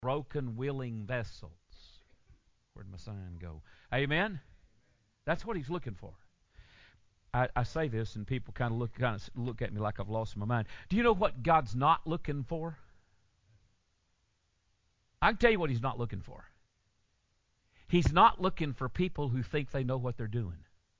broken, willing vessels. Where'd my sign go? Amen? That's what He's looking for. I say this, and people kind of look at me like I've lost my mind. Do you know what God's not looking for? I can tell you what He's not looking for. He's not looking for people who think they know what they're doing.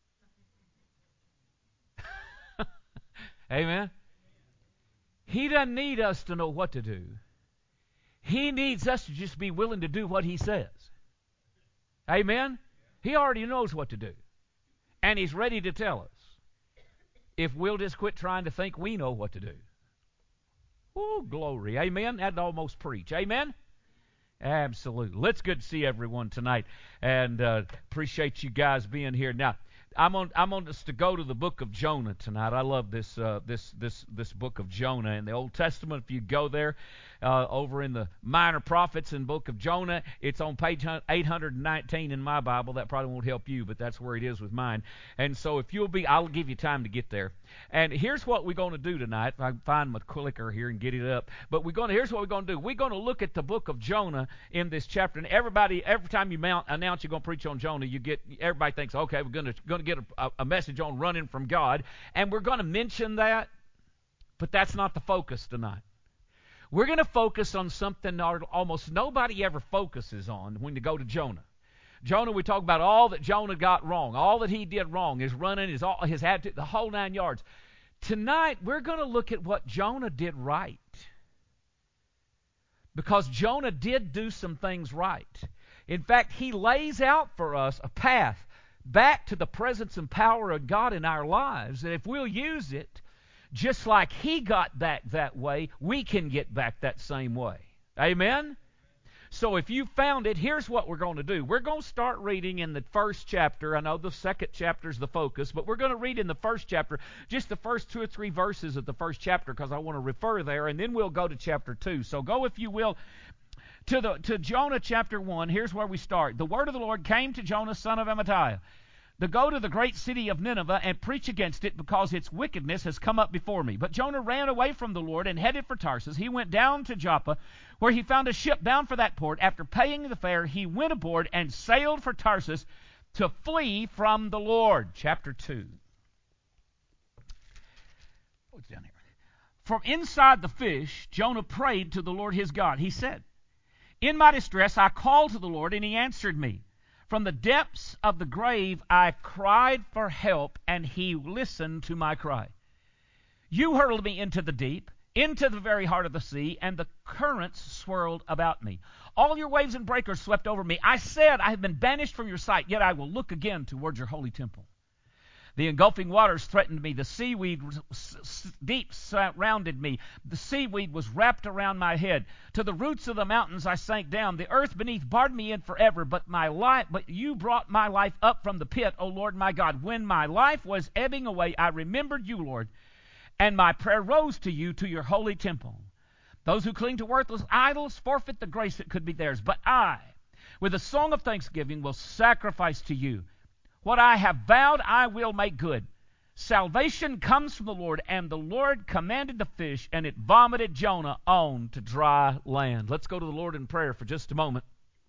Amen? He doesn't need us to know what to do. He needs us to just be willing to do what He says. Amen? He already knows what to do. And He's ready to tell us. If we'll just quit trying to think we know what to do. Oh, glory. Amen? That'd almost preach. Amen? Absolutely. It's good to see everyone tonight. And appreciate you guys being here. Now, I'm on us to go to the book of Jonah tonight. I love this book of Jonah in the Old Testament. If you go there, over in the Minor Prophets in book of Jonah, it's on page 819 in my Bible. That probably won't help you, but that's where it is with mine. And so if you'll be, I'll give you time to get there. And here's what we're going to do tonight. If I can find my clicker here and get it up. But here's what we're going to do. We're going to look at the book of Jonah in this chapter. And every time you announce you're going to preach on Jonah, everybody thinks, okay, we're going to get a message on running from God. And we're going to mention that, but that's not the focus tonight. We're going to focus on something almost nobody ever focuses on when you go to Jonah. Jonah, we talk about all that Jonah got wrong, all that he did wrong, his running, his attitude, the whole 9 yards. Tonight, we're going to look at what Jonah did right. Because Jonah did do some things right. In fact, he lays out for us a path back to the presence and power of God in our lives. And if we'll use it, just like he got back that way, we can get back that same way. Amen? So if you found it, here's what we're going to do. We're going to start reading in the first chapter. I know the second chapter is the focus, but we're going to read in the first chapter, just the first 2 or 3 verses of the first chapter, because I want to refer there, and then we'll go to chapter 2. So go, if you will, to Jonah chapter 1. Here's where we start. The word of the Lord came to Jonah, son of Amittai, to go to the great city of Nineveh and preach against it, because its wickedness has come up before me. But Jonah ran away from the Lord and headed for Tarsus. He went down to Joppa, where he found a ship bound for that port. After paying the fare, he went aboard and sailed for Tarsus to flee from the Lord. Chapter 2. What's down here? From inside the fish, Jonah prayed to the Lord his God. He said, "In my distress I called to the Lord, and He answered me. From the depths of the grave I cried for help, and He listened to my cry. You hurled me into the deep, into the very heart of the sea, and the currents swirled about me. All your waves and breakers swept over me. I said, I have been banished from your sight, yet I will look again towards your holy temple. The engulfing waters threatened me. The seaweed deep surrounded me. The seaweed was wrapped around my head. To the roots of the mountains I sank down. The earth beneath barred me in forever. But you brought my life up from the pit, O Lord my God. When my life was ebbing away, I remembered you, Lord, and my prayer rose to you, to your holy temple. Those who cling to worthless idols forfeit the grace that could be theirs. But I, with a song of thanksgiving, will sacrifice to you. What I have vowed I will make good. Salvation comes from the Lord, and the Lord commanded the fish, and it vomited Jonah on to dry land." Let's go to the Lord in prayer for just a moment.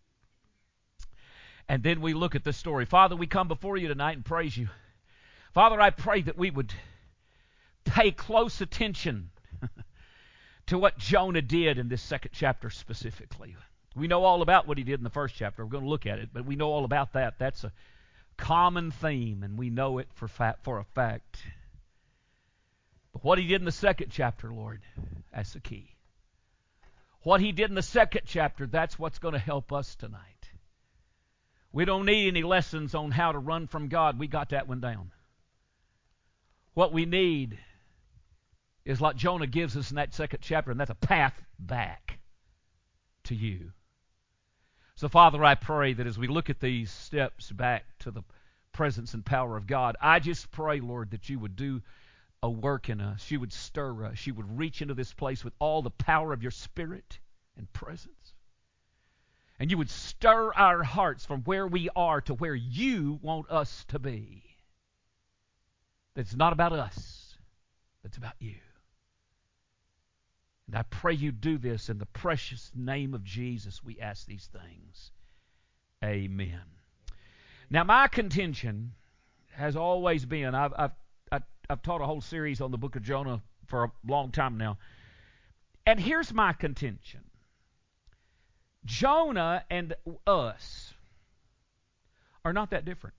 And then we look at this story. Father, we come before you tonight and praise you. Father, I pray that we would pay close attention to what Jonah did in this second chapter specifically. We know all about what he did in the first chapter. We're going to look at it, but we know all about that. That's a common theme, and we know it for a fact. But what he did in the second chapter, Lord, that's the key. What he did in the second chapter, that's what's going to help us tonight. We don't need any lessons on how to run from God. We got that one down. What we need is like Jonah gives us in that second chapter, and that's a path back to you. So, Father, I pray that as we look at these steps back to the presence and power of God, I just pray, Lord, that you would do a work in us. You would stir us. You would reach into this place with all the power of your Spirit and presence. And you would stir our hearts from where we are to where you want us to be. It's not about us. It's about you. And I pray you do this in the precious name of Jesus. We ask these things. Amen. Now, my contention has always been, I've taught a whole series on the book of Jonah for a long time now. And here's my contention. Jonah and us are not that different.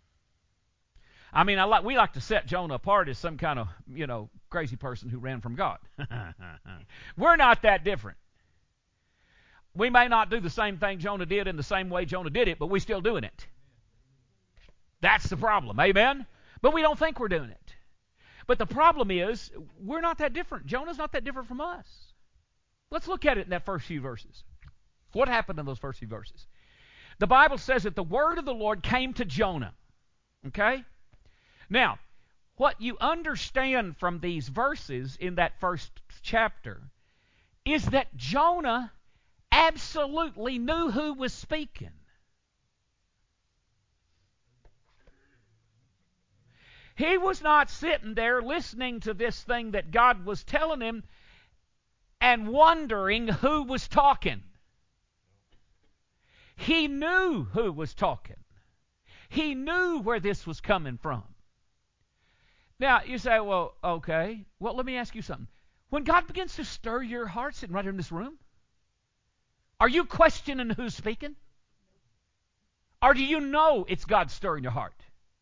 I mean, we like to set Jonah apart as some kind of, crazy person who ran from God. We're not that different. We may not do the same thing Jonah did in the same way Jonah did it, but we're still doing it. That's the problem. Amen? But we don't think we're doing it. But the problem is, we're not that different. Jonah's not that different from us. Let's look at it in that first few verses. What happened in those first few verses? The Bible says that the word of the Lord came to Jonah. Okay? Now, what you understand from these verses in that first chapter is that Jonah absolutely knew who was speaking. He was not sitting there listening to this thing that God was telling him and wondering who was talking. He knew who was talking. He knew where this was coming from. Now, you say, well, okay. Well, let me ask you something. When God begins to stir your heart sitting right here in this room, are you questioning who's speaking? Or do you know it's God stirring your heart?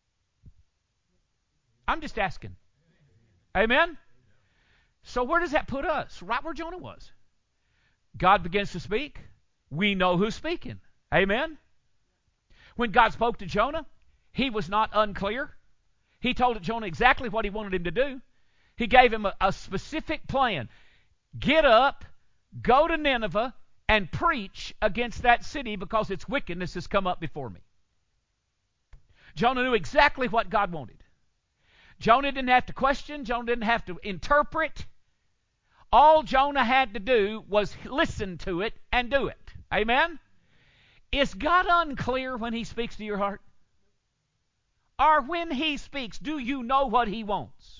I'm just asking. Amen? So where does that put us? Right where Jonah was. God begins to speak. We know who's speaking. Amen? When God spoke to Jonah, he was not unclear. He told Jonah exactly what he wanted him to do. He gave him a specific plan. Get up, go to Nineveh, and preach against that city because its wickedness has come up before me. Jonah knew exactly what God wanted. Jonah didn't have to question. Jonah didn't have to interpret. All Jonah had to do was listen to it and do it. Amen? Is God unclear when he speaks to your heart? Or when he speaks, do you know what he wants?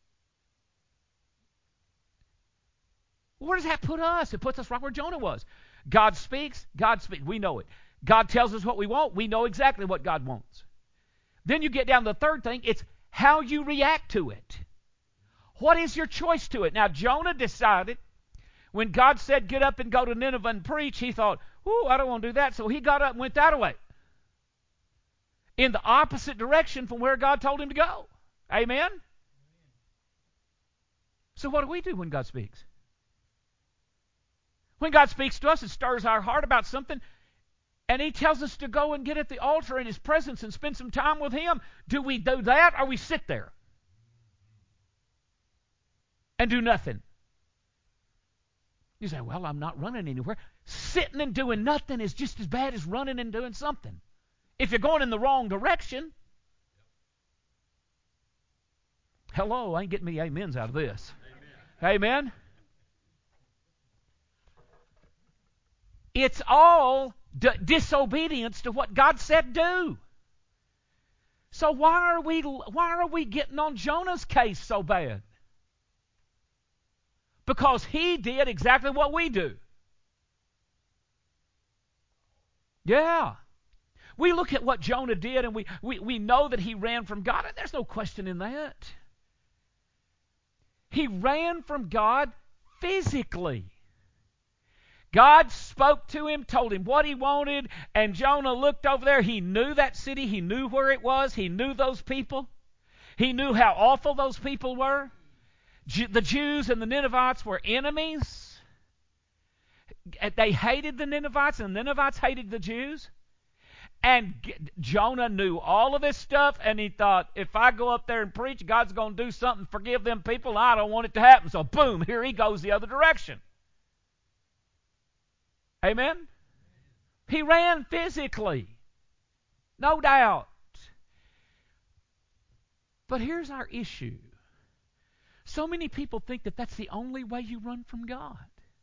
Where does that put us? It puts us right where Jonah was. God speaks, we know it. God tells us what we want, we know exactly what God wants. Then you get down to the third thing, it's how you react to it. What is your choice to it? Now, Jonah decided, when God said, get up and go to Nineveh and preach, he thought, I don't want to do that. So he got up and went that way, in the opposite direction from where God told him to go. Amen? So what do we do when God speaks? When God speaks to us, it stirs our heart about something, and he tells us to go and get at the altar in his presence and spend some time with him. Do we do that, or we sit there and do nothing? You say, well, I'm not running anywhere. Sitting and doing nothing is just as bad as running and doing something, if you're going in the wrong direction. Hello, I ain't getting many amens out of this. Amen? It's all disobedience to what God said do. So why are we getting on Jonah's case so bad? Because he did exactly what we do. Yeah. We look at what Jonah did, and we know that he ran from God, and there's no question in that. He ran from God physically. God spoke to him, told him what he wanted, and Jonah looked over there. He knew that city. He knew where it was. He knew those people. He knew how awful those people were. The Jews and the Ninevites were enemies. They hated the Ninevites, and the Ninevites hated the Jews. And Jonah knew all of this stuff, and he thought, if I go up there and preach, God's going to do something, forgive them people. I don't want it to happen. So boom, here he goes the other direction. Amen? He ran physically. No doubt. But here's our issue. So many people think that that's the only way you run from God.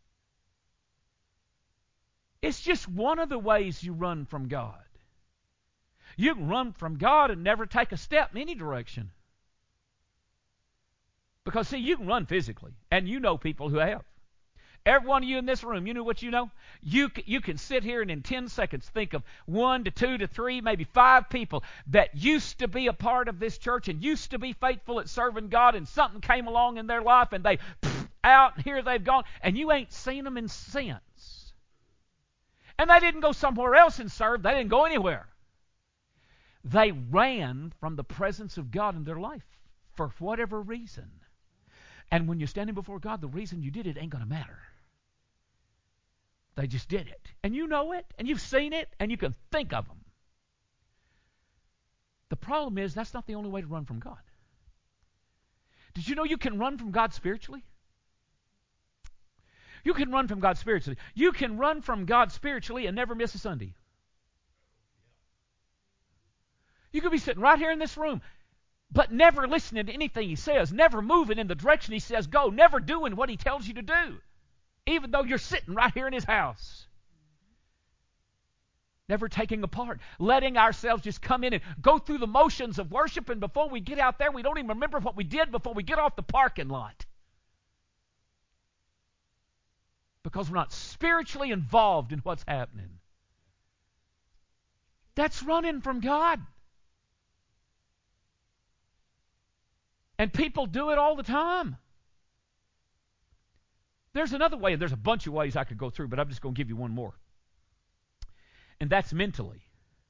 It's just one of the ways you run from God. You can run from God and never take a step in any direction. Because, see, you can run physically, and you know people who have. Every one of you in this room, you know what you know? You can sit here and in 10 seconds think of 1 to 2 to 3, maybe 5 people that used to be a part of this church and used to be faithful at serving God, and something came along in their life and they out, and here they've gone, and you ain't seen them in since. And they didn't go somewhere else and serve. They didn't go anywhere. They ran from the presence of God in their life for whatever reason. And when you're standing before God, the reason you did it ain't going to matter. They just did it. And you know it, and you've seen it, and you can think of them. The problem is that's not the only way to run from God. Did you know you can run from God spiritually? You can run from God spiritually. You can run from God spiritually and never miss a Sunday. You could be sitting right here in this room, but never listening to anything He says, never moving in the direction He says go, never doing what He tells you to do, even though you're sitting right here in His house. Never taking a part, letting ourselves just come in and go through the motions of worship, and before we get out there, we don't even remember what we did before we get off the parking lot. Because we're not spiritually involved in what's happening. That's running from God. And people do it all the time. There's another way, and there's a bunch of ways I could go through, but I'm just going to give you one more. And that's mentally.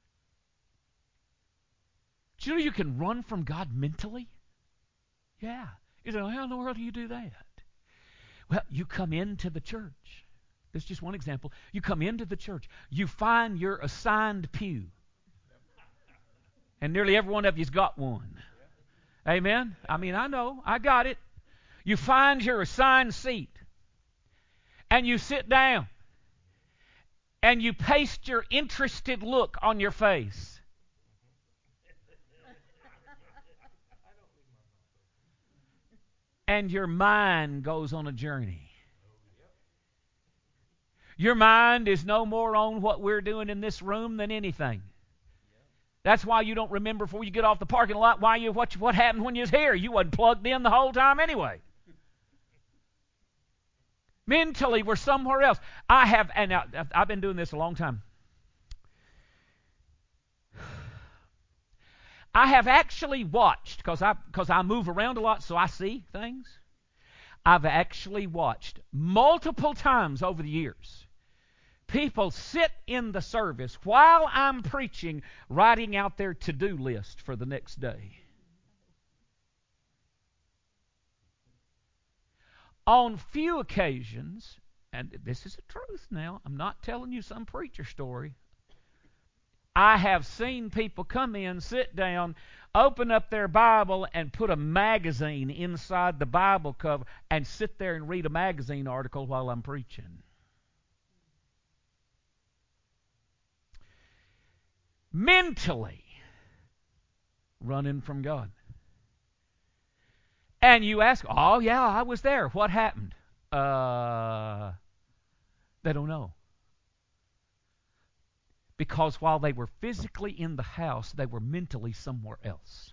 Do you know you can run from God mentally? Yeah. You know, how in the world do you do that? Well, you come into the church. This is just one example. You come into the church. You find your assigned pew. And nearly every one of you's got one. Amen? I mean, I know. I got it. You find your assigned seat. And you sit down. And you paste your interested look on your face. And your mind goes on a journey. Your mind is no more on what we're doing in this room than anything. That's why you don't remember before you get off the parking lot what happened when you was here. You wasn't plugged in the whole time anyway. Mentally, we're somewhere else. I've been doing this a long time. I have actually watched, because I move around a lot, so I see things. I've actually watched multiple times over the years people sit in the service while I'm preaching, writing out their to-do list for the next day. On few occasions, and this is the truth now, I'm not telling you some preacher story, I have seen people come in, sit down, open up their Bible, and put a magazine inside the Bible cover and sit there and read a magazine article while I'm preaching. Mentally running from God. And you ask, oh yeah, I was there. What happened? They don't know. Because while they were physically in the house, they were mentally somewhere else.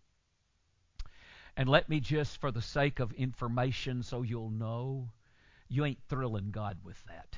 And let me just, for the sake of information, so you'll know, you ain't thrilling God with that.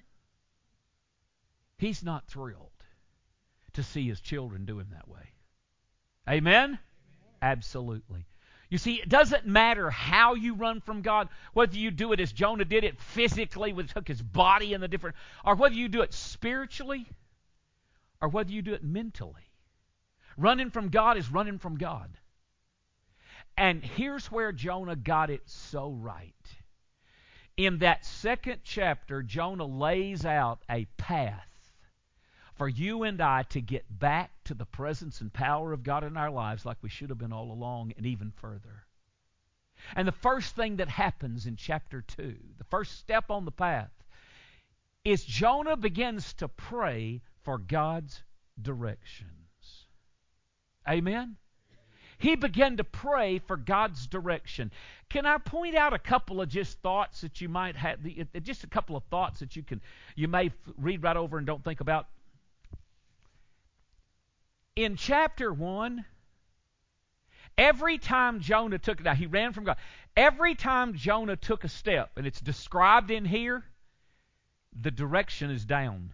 He's not thrilled to see His children doing that way. Amen? Absolutely. You see, it doesn't matter how you run from God, whether you do it as Jonah did it physically, took his body in the different, or whether you do it spiritually, or whether you do it mentally. Running from God is running from God. And here's where Jonah got it so right. In that second chapter, Jonah lays out a path for you and I to get back to the presence and power of God in our lives like we should have been all along, and even further. And the first thing that happens in chapter 2, the first step on the path, is Jonah begins to pray for God's directions. Amen? He began to pray for God's direction. Can I point out a couple of just thoughts that you might have, just a couple of thoughts that you may read right over and don't think about? In chapter 1, Every time Jonah took, now he ran from God. Every time Jonah took a step, and it's described in here, the direction is down.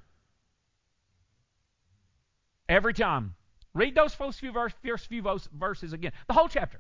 Every time. Read those first few verses again. The whole chapter.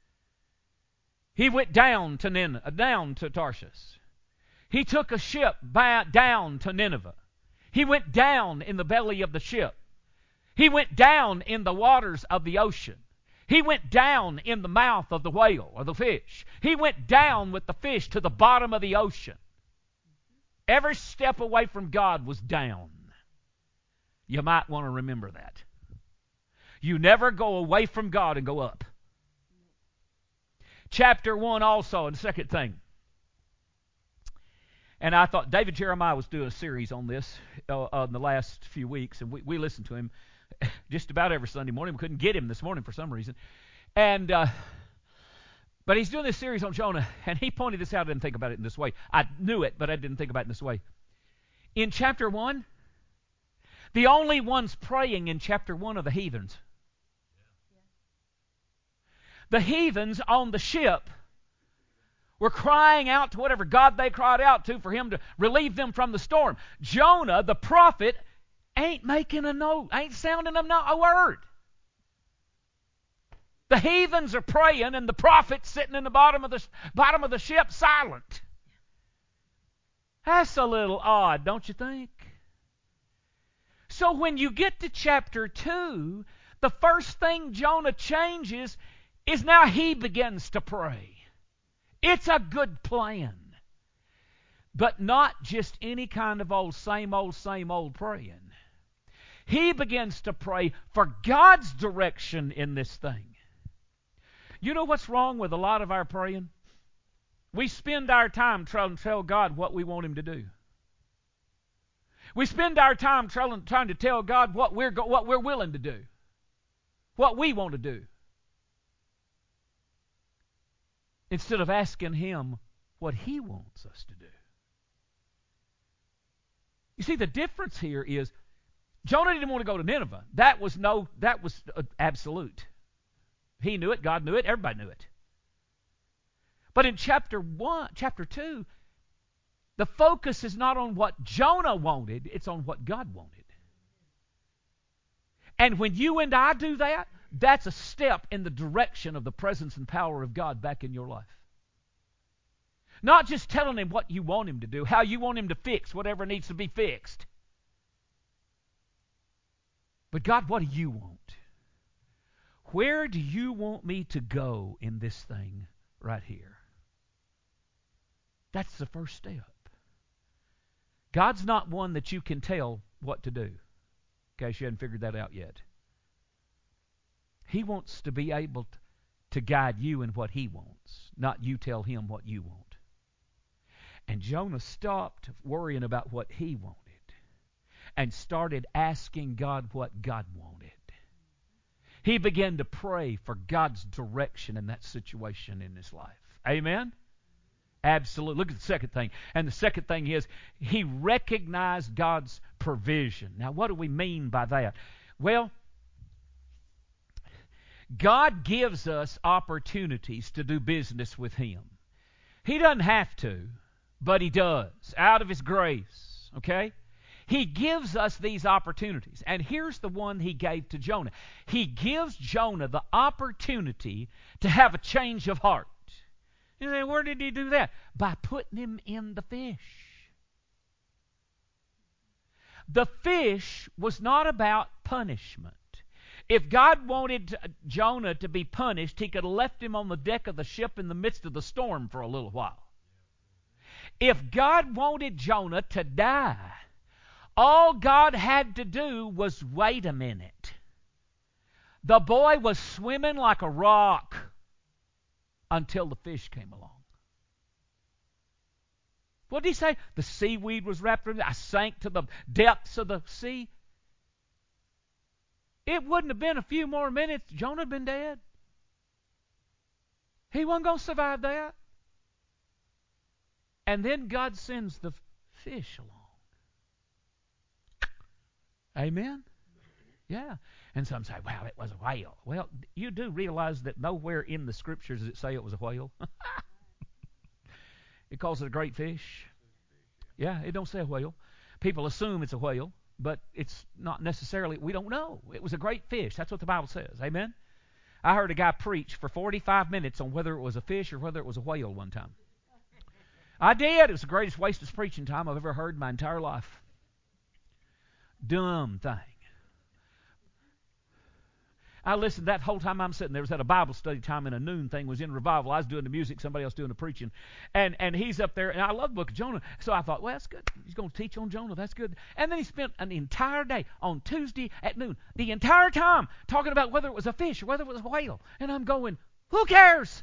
He went down to Tarshish. He took a ship down to Nineveh. He went down in the belly of the ship. He went down in the waters of the ocean. He went down in the mouth of the whale or the fish. He went down with the fish to the bottom of the ocean. Every step away from God was down. You might want to remember that. You never go away from God and go up. Chapter 1 also, and the second thing. And I thought David Jeremiah was doing a series on this in the last few weeks, and we listened to him just about every Sunday morning. We couldn't get him this morning for some reason. But he's doing this series on Jonah, and he pointed this out. I didn't think about it in this way. I knew it, but I didn't think about it in this way. In chapter 1, the only ones praying in chapter 1 are the heathens. The heathens on the ship were crying out to whatever God they cried out to for him to relieve them from the storm. Jonah, the prophet, ain't making a note, ain't sounding a word. The heathens are praying, and the prophet's sitting in the bottom of the ship silent. That's a little odd, don't you think? So when you get to chapter 2, the first thing Jonah changes is now he begins to pray. It's a good plan. But not just any kind of same old praying. He begins to pray for God's direction in this thing. You know what's wrong with a lot of our praying? We spend our time trying to tell God what we want Him to do. We spend our time trying to tell God what we're willing to do, what we want to do, instead of asking Him what He wants us to do. You see, the difference here is Jonah didn't want to go to Nineveh. That was absolute. He knew it, God knew it, everybody knew it. But in chapter 2, the focus is not on what Jonah wanted, it's on what God wanted. And when you and I do that, that's a step in the direction of the presence and power of God back in your life. Not just telling Him what you want Him to do, how you want Him to fix whatever needs to be fixed. But God, what do you want? Where do you want me to go in this thing right here? That's the first step. God's not one that you can tell what to do, in case you hadn't figured that out yet. He wants to be able to guide you in what He wants, not you tell Him what you want. And Jonah stopped worrying about what he wanted and started asking God what God wanted. He began to pray for God's direction in that situation in his life. Amen? Absolutely. Look at the second thing. And the second thing is he recognized God's provision. Now, what do we mean by that? Well, God gives us opportunities to do business with Him. He doesn't have to, but He does, out of His grace. Okay? He gives us these opportunities. And here's the one He gave to Jonah. He gives Jonah the opportunity to have a change of heart. You say, where did He do that? By putting him in the fish. The fish was not about punishment. If God wanted Jonah to be punished, He could have left him on the deck of the ship in the midst of the storm for a little while. If God wanted Jonah to die, all God had to do was wait a minute. The boy was swimming like a rock until the fish came along. What did He say? The seaweed was wrapped around me. I sank to the depths of the sea. It wouldn't have been a few more minutes. Jonah had been dead. He wasn't going to survive that. And then God sends the fish along. Amen? Yeah. And some say, well, it was a whale. Well, you do realize that nowhere in the Scriptures does it say it was a whale. It calls it a great fish. Yeah, it don't say a whale. People assume it's a whale, but it's not necessarily. We don't know. It was a great fish. That's what the Bible says. Amen? I heard a guy preach for 45 minutes on whether it was a fish or whether it was a whale one time. I did. It was the greatest waste of preaching time I've ever heard in my entire life. Dumb thing. I listened that whole time I'm sitting there. Was at a Bible study time, and a noon thing was in revival. I was doing the music, somebody else doing the preaching. And he's up there, and I love the book of Jonah. So I thought, well, that's good. He's going to teach on Jonah. That's good. And then he spent an entire day on Tuesday at noon, the entire time, talking about whether it was a fish or whether it was a whale. And I'm going, who cares?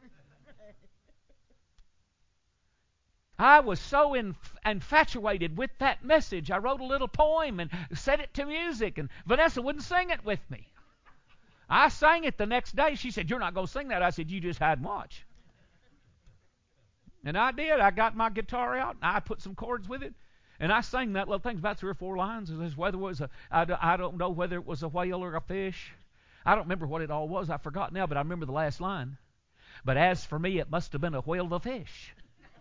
I was so infatuated with that message, I wrote a little poem and set it to music, and Vanessa wouldn't sing it with me. I sang it the next day. She said, you're not going to sing that. I said, you just hide and watch. And I did. I got my guitar out, and I put some chords with it, and I sang that little thing, about 3 or 4 lines. Whether it was I don't know whether it was a whale or a fish. I don't remember what it all was. I forgot now, but I remember the last line. But as for me, it must have been a whale to fish.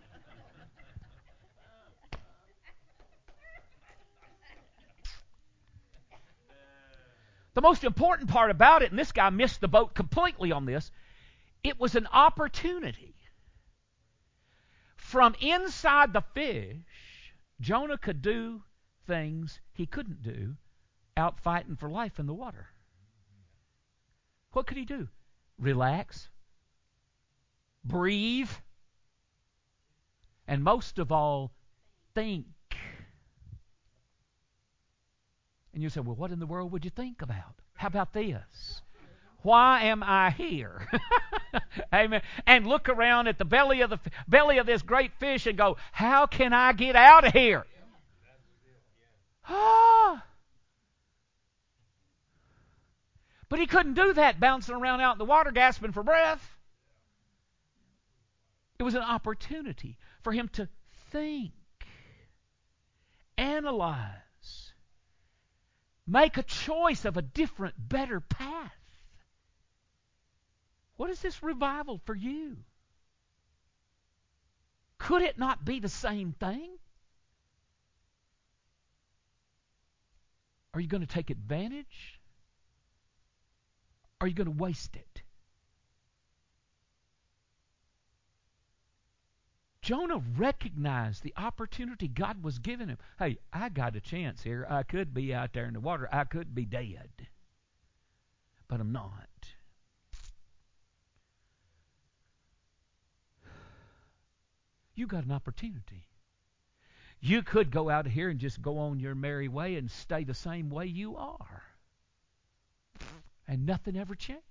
The most important part about it, and this guy missed the boat completely on this, it was an opportunity. From inside the fish, Jonah could do things he couldn't do out fighting for life in the water. What could he do? Relax, breathe, and most of all, think. And you say, well, what in the world would you think about? How about this? Why am I here? Amen. And look around at the belly of this great fish and go, how can I get out of here? Ah. But he couldn't do that bouncing around out in the water gasping for breath. It was an opportunity for him to think, analyze, make a choice of a different, better path. What is this revival for you? Could it not be the same thing? Are you going to take advantage? Are you going to waste it? Jonah recognized the opportunity God was giving him. Hey, I got a chance here. I could be out there in the water. I could be dead. But I'm not. You got an opportunity. You could go out here and just go on your merry way and stay the same way you are. And nothing ever changed.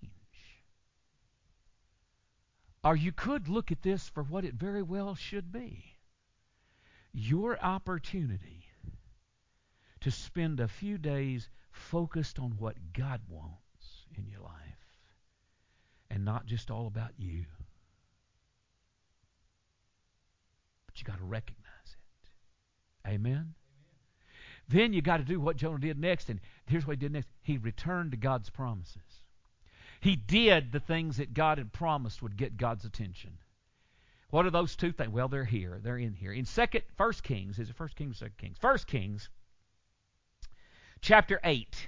Or you could look at this for what it very well should be. Your opportunity to spend a few days focused on what God wants in your life. And not just all about you. But you got to recognize it. Amen? Then you got to do what Jonah did next. And here's what he did next. He returned to God's promises. He did the things that God had promised would get God's attention. What are those two things? Well, they're here. They're in here. In 1 Kings, is it 1 Kings or 2 Kings? 1 Kings, chapter 8.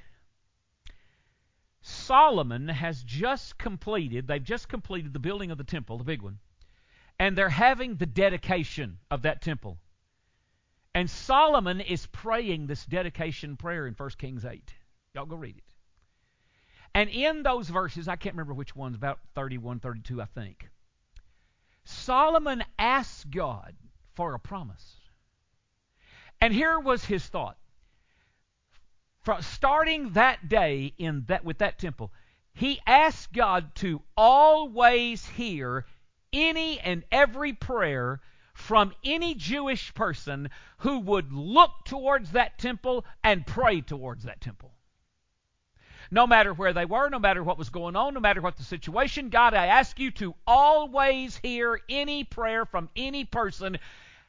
Solomon has just completed, they've just completed the building of the temple, the big one. And they're having the dedication of that temple. And Solomon is praying this dedication prayer in 1 Kings 8. Y'all go read it. And in those verses, I can't remember which ones, about 31, 32, I think. Solomon asked God for a promise. And here was his thought. From starting that day with that temple, he asked God to always hear any and every prayer from any Jewish person who would look towards that temple and pray towards that temple. No matter where they were, no matter what was going on, no matter what the situation, God, I ask you to always hear any prayer from any person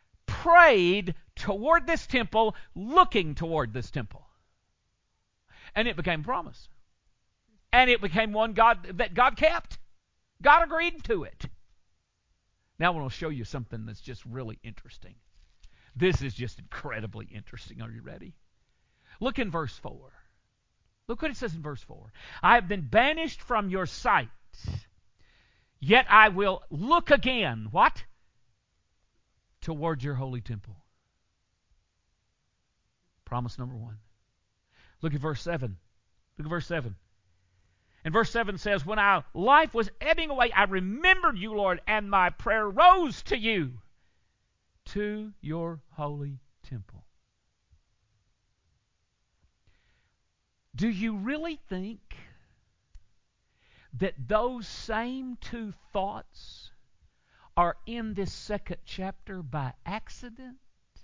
prayed toward this temple, looking toward this temple. And it became a promise. And it became one that God kept. God agreed to it. Now I want to show you something that's just really interesting. This is just incredibly interesting. Are you ready? Look in verse 4. Look what it says in verse 4. I have been banished from your sight, yet I will look again. What? Toward your holy temple. Promise number 1. Look at verse 7. Look at verse 7. And verse 7 says, when our life was ebbing away, I remembered you, Lord, and my prayer rose to you, to your holy temple. Do you really think that those same two thoughts are in this second chapter by accident?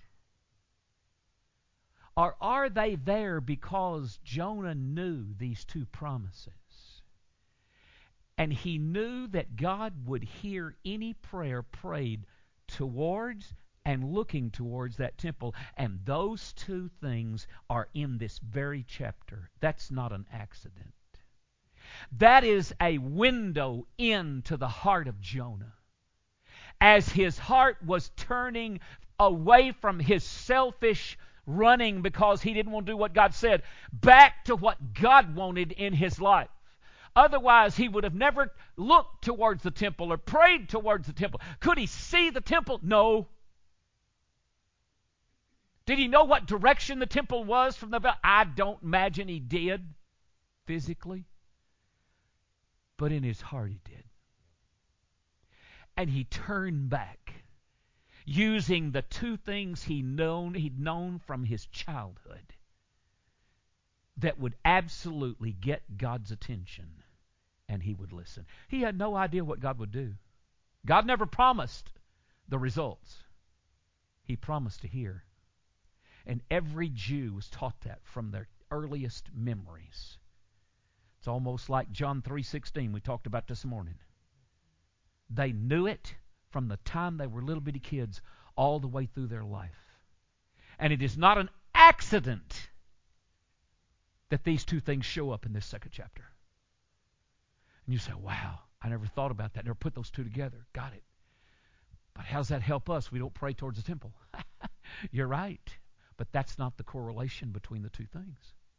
Or are they there because Jonah knew these two promises? And he knew that God would hear any prayer prayed towards and looking towards that temple. And those two things are in this very chapter. That's not an accident. That is a window into the heart of Jonah. As his heart was turning away from his selfish running because he didn't want to do what God said, back to what God wanted in his life. Otherwise, he would have never looked towards the temple or prayed towards the temple. Could he see the temple? No. Did he know what direction the temple was from the belt? I don't imagine he did physically. But in his heart he did. And he turned back, using the two things he'd known from his childhood that would absolutely get God's attention, and he would listen. He had no idea what God would do. God never promised the results. He promised to hear. And every Jew was taught that from their earliest memories. It's almost like John 3:16 we talked about this morning. They knew it from the time they were little bitty kids all the way through their life. And it is not an accident that these two things show up in this second chapter. And you say, wow, I never thought about that. Never put those two together. Got it. But how does that help us? We don't pray towards the temple. You're right. But that's not the correlation between the two things.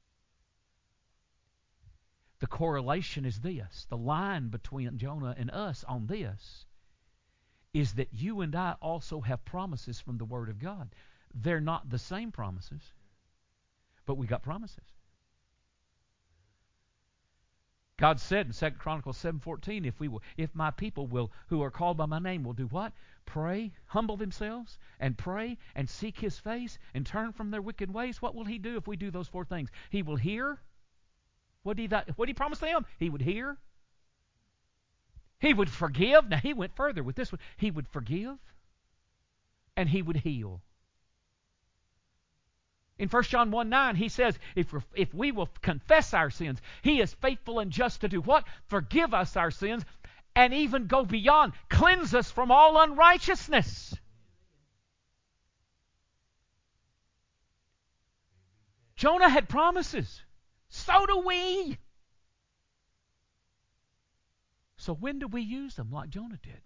The correlation is this. The line between Jonah and us on this is that you and I also have promises from the Word of God. They're not the same promises, but we got promises. God said in 2 Chronicles 7:14, if my people who are called by my name will do what? Pray, humble themselves, and pray, and seek His face, and turn from their wicked ways. What will He do if we do those four things? He will hear. What did He promise them? He would hear. He would forgive. Now, He went further with this one. He would forgive, and He would heal. In 1 John 1:9, he says, if we will confess our sins, He is faithful and just to do what? Forgive us our sins, and even go beyond, cleanse us from all unrighteousness. Jonah had promises. So do we. So when do we use them like Jonah did?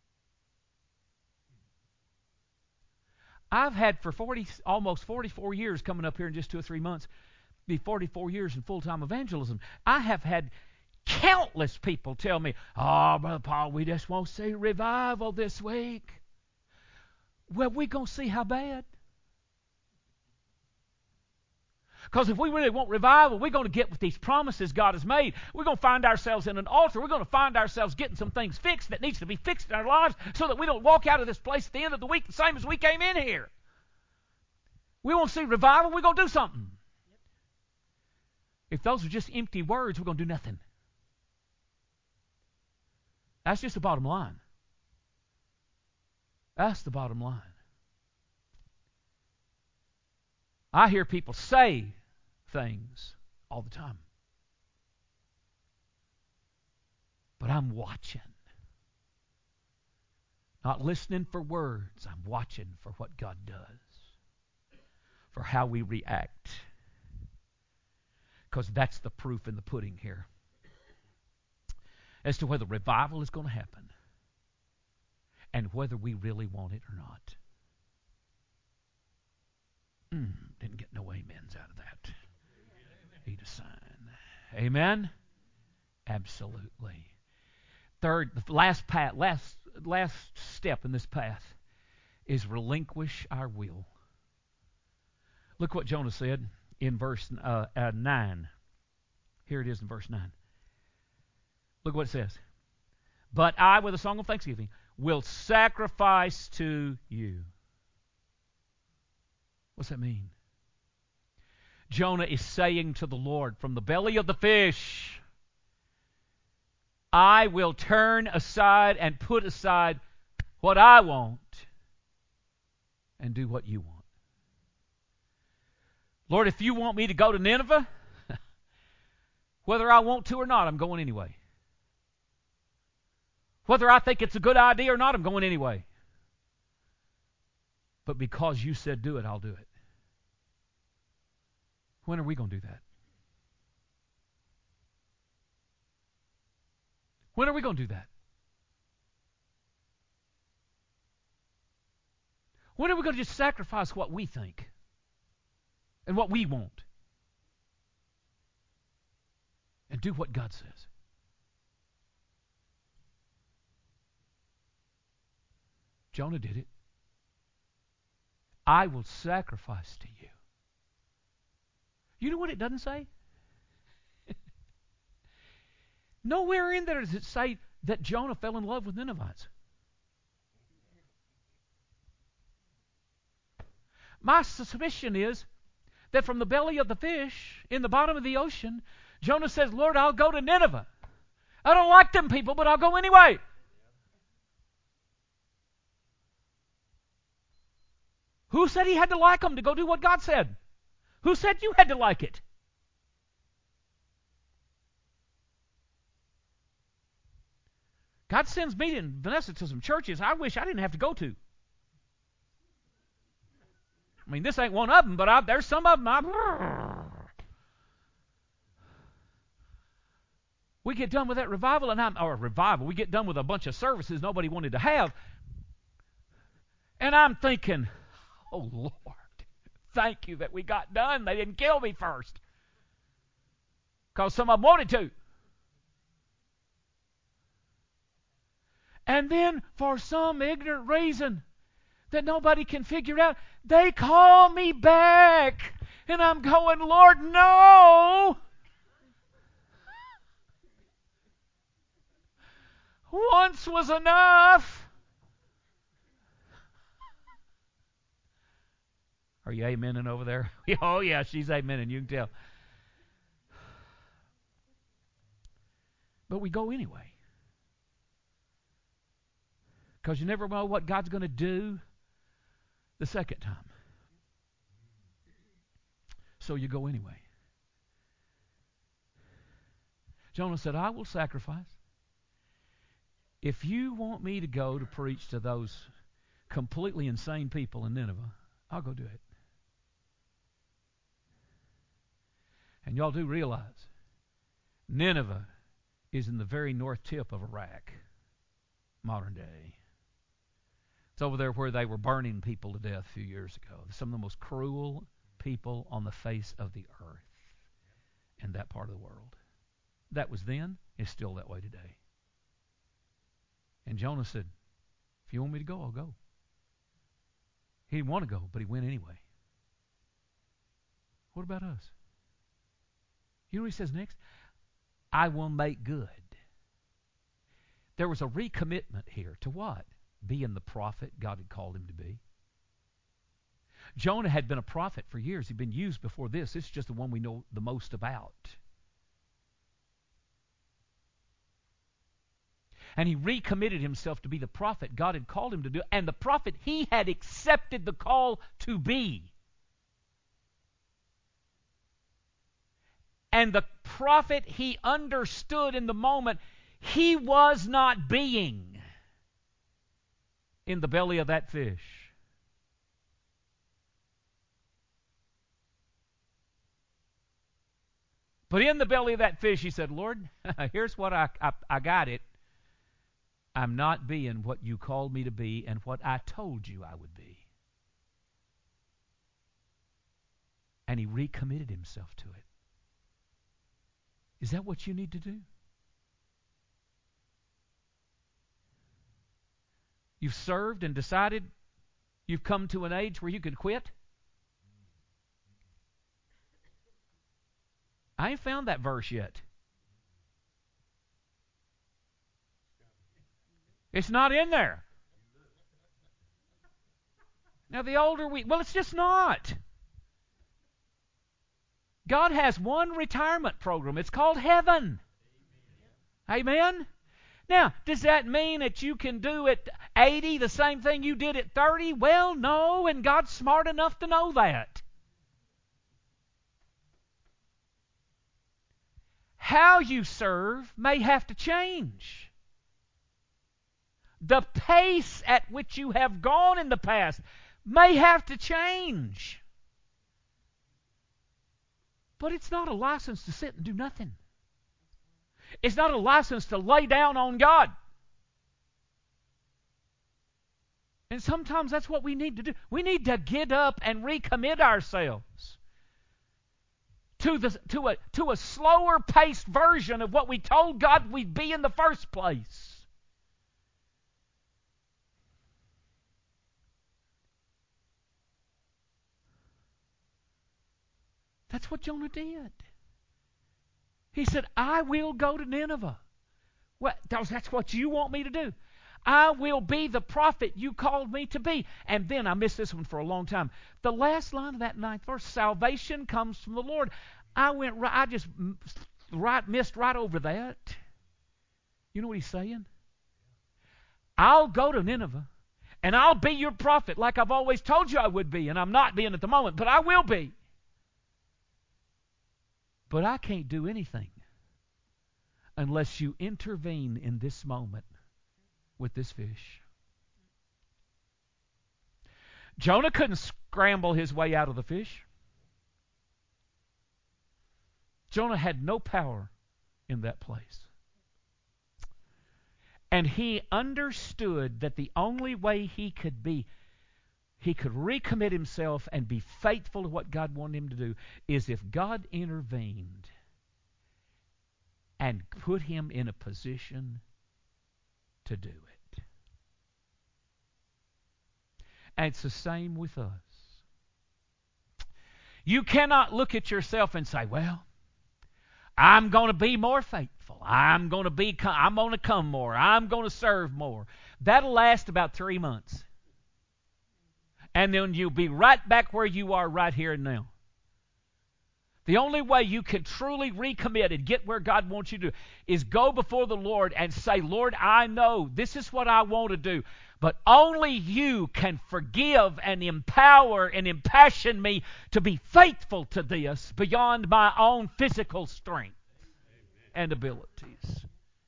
I've had for almost 44 years, coming up here in just 2 or 3 months, be 44 years in full-time evangelism. I have had countless people tell me, oh, Brother Paul, we just won't see revival this week. Well, we're going to see how bad. Because if we really want revival, we're going to get with these promises God has made. We're going to find ourselves in an altar. We're going to find ourselves getting some things fixed that needs to be fixed in our lives so that we don't walk out of this place at the end of the week the same as we came in here. We want to see revival. We're going to do something. If those are just empty words, we're going to do nothing. That's just the bottom line. That's the bottom line. I hear people say things all the time. But I'm watching. Not listening for words. I'm watching for what God does. For how we react. Because that's the proof in the pudding here as to whether revival is going to happen and whether we really want it or not. Didn't get no amens out of that. Need a sign. Amen? Absolutely. Third, the last step in this path is relinquish our will. Look what Jonah said in verse 9. Here it is in verse 9. Look what it says. But I, with a song of thanksgiving, will sacrifice to you. What's that mean? Jonah is saying to the Lord from the belly of the fish, I will turn aside and put aside what I want and do what you want. Lord, if you want me to go to Nineveh, whether I want to or not, I'm going anyway. Whether I think it's a good idea or not, I'm going anyway. But because you said do it, I'll do it. When are we going to do that? When are we going to do that? When are we going to just sacrifice what we think and what we want and do what God says? Jonah did it. I will sacrifice to you. You know what it doesn't say? Nowhere in there does it say that Jonah fell in love with Ninevites. My suspicion is that from the belly of the fish, in the bottom of the ocean, Jonah says, Lord, I'll go to Nineveh. I don't like them people, but I'll go anyway. Who said he had to like them to go do what God said? Who said you had to like it? God sends me and Vanessa to some churches I wish I didn't have to go to. I mean, this ain't one of them, but there's some of them. We get done with that revival, we get done with a bunch of services nobody wanted to have, and I'm thinking, oh, Lord, thank you that we got done. They didn't kill me first. Because some of them wanted to. And then, for some ignorant reason that nobody can figure out, they call me back. And I'm going, Lord, no. Once was enough. Are you amening over there? Oh, yeah, she's amening. You can tell. But we go anyway. Because you never know what God's going to do the second time. So you go anyway. Jonah said, I will sacrifice. If you want me to go to preach to those completely insane people in Nineveh, I'll go do it. And y'all do realize Nineveh is in the very north tip of Iraq, modern day. It's over there where they were burning people to death a few years ago. Some of the most cruel people on the face of the earth in that part of the world. That was then, it's still that way today. And Jonah said, if you want me to go, I'll go. He didn't want to go, but he went anyway. What about us? You know what he says next? I will make good. There was a recommitment here to what? Being the prophet God had called him to be. Jonah had been a prophet for years. He'd been used before this. This is just the one we know the most about. And he recommitted himself to be the prophet God had called him to do, and the prophet he had accepted the call to be. And the prophet he understood in the moment he was not being in the belly of that fish. But in the belly of that fish, he said, Lord, here's what I got it. I'm not being what you called me to be and what I told you I would be. And he recommitted himself to it. Is that what you need to do? You've served and decided you've come to an age where you can quit? I ain't found that verse yet. It's not in there. Now, the older well, it's just not. God has one retirement program. It's called heaven. Amen? Now, does that mean that you can do at 80 the same thing you did at 30? Well, no, and God's smart enough to know that. How you serve may have to change. The pace at which you have gone in the past may have to change. But it's not a license to sit and do nothing. It's not a license to lay down on God. And sometimes that's what we need to do. We need to get up and recommit ourselves to a slower paced version of what we told God we'd be in the first place. That's what Jonah did. He said, I will go to Nineveh. Well, that's what you want me to do. I will be the prophet you called me to be. And then, I missed this one for a long time. The last line of that 9th verse, salvation comes from the Lord. I just missed right over that. You know what he's saying? I'll go to Nineveh, and I'll be your prophet like I've always told you I would be, and I'm not being at the moment, but I will be. But I can't do anything unless you intervene in this moment with this fish. Jonah couldn't scramble his way out of the fish. Jonah had no power in that place. And he understood that the only way he could recommit himself and be faithful to what God wanted him to do is if God intervened and put him in a position to do it. And it's the same with us. You cannot look at yourself and say, well, I'm going to be more faithful. I'm going to come more. I'm going to serve more. That'll last about 3 months. And then you'll be right back where you are right here and now. The only way you can truly recommit and get where God wants you to is go before the Lord and say, Lord, I know this is what I want to do, but only you can forgive and empower and impassion me to be faithful to this beyond my own physical strength and abilities.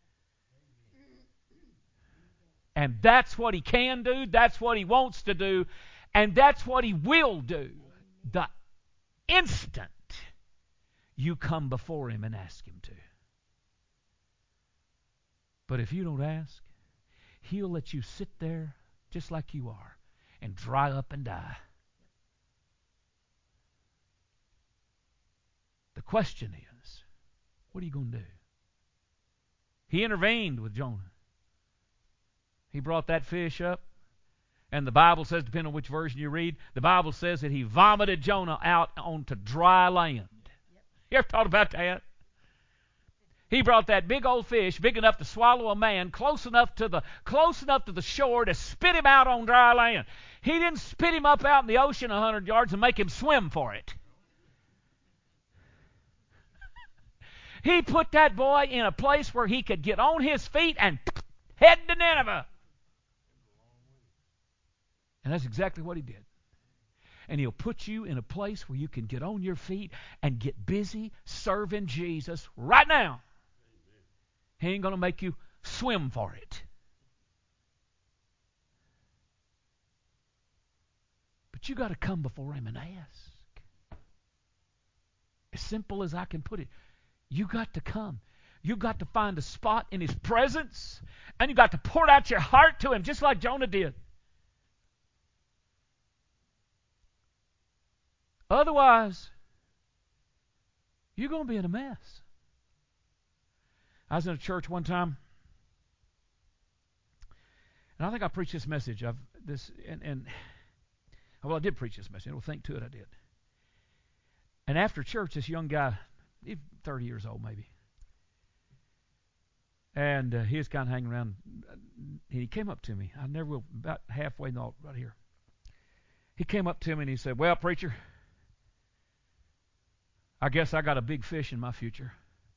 And that's what he can do, that's what he wants to do, and that's what he will do the instant you come before him and ask him to. But if you don't ask, he'll let you sit there just like you are and dry up and die. The question is, what are you going to do? He intervened with Jonah. He brought that fish up. And the Bible says, depending on which version you read, the Bible says that he vomited Jonah out onto dry land. You ever thought about that? He brought that big old fish, big enough to swallow a man, close enough to the shore to spit him out on dry land. He didn't spit him up out in the ocean 100 yards and make him swim for it. He put that boy in a place where he could get on his feet and head to Nineveh. And that's exactly what he did. And he'll put you in a place where you can get on your feet and get busy serving Jesus right now. He ain't going to make you swim for it. But you got to come before him and ask. As simple as I can put it. You got to come. You got to find a spot in His presence, and you got to pour out your heart to Him, just like Jonah did. Otherwise, you're going to be in a mess. I was in a church one time, and I think I preached this message. I did preach this message. Well, think to it, I did. And after church, this young guy, he's 30 years old maybe, and he was kind of hanging around. He came up to me. I never will. About halfway, no, right here. He came up to me and he said, "Well, preacher, I guess I got a big fish in my future."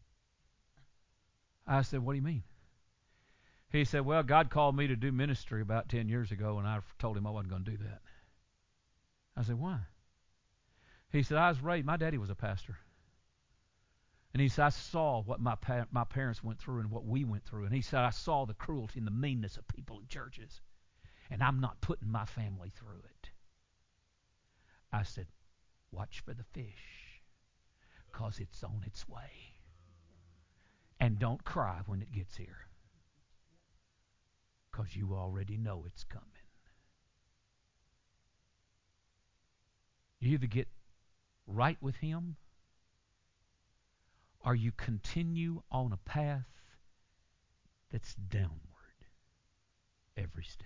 I said, "What do you mean?" He said, "Well, God called me to do ministry about 10 years ago, and I told Him I wasn't going to do that." I said, "Why?" He said, my daddy was a pastor. And he said, I saw what my parents went through and what we went through. And he said, I saw the cruelty and the meanness of people in churches. And I'm not putting my family through it. I said, watch for the fish, because it's on its way. And don't cry when it gets here, because you already know it's coming. You either get right with Him, or you continue on a path that's downward every step.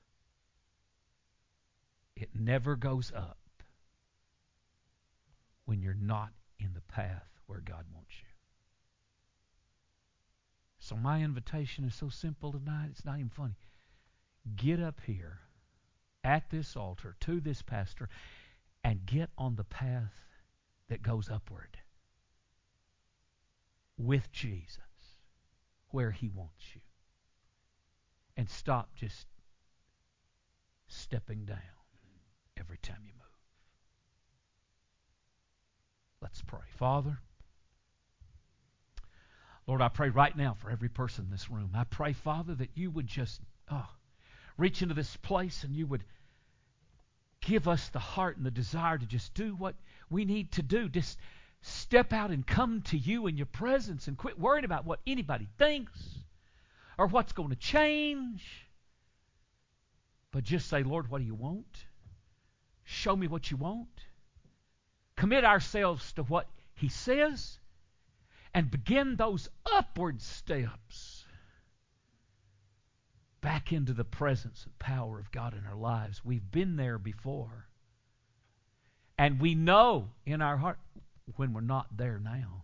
It never goes up when you're not in the path where God wants you. So my invitation is so simple tonight, it's not even funny. Get up here at this altar to this pastor and get on the path that goes upward with Jesus, where He wants you. And stop just stepping down every time you move. Let's pray. Father, Lord, I pray right now for every person in this room. I pray, Father, that you would just reach into this place and you would give us the heart and the desire to just do what we need to do. Just step out and come to you in your presence and quit worrying about what anybody thinks or what's going to change. But just say, Lord, what do you want? Show me what you want. Commit ourselves to what He says and begin those upward steps back into the presence and power of God in our lives. We've been there before. And we know in our heart when we're not there now.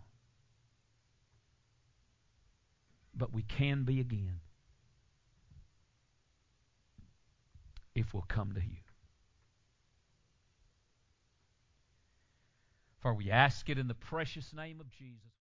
But we can be again if we'll come to you. For we ask it in the precious name of Jesus.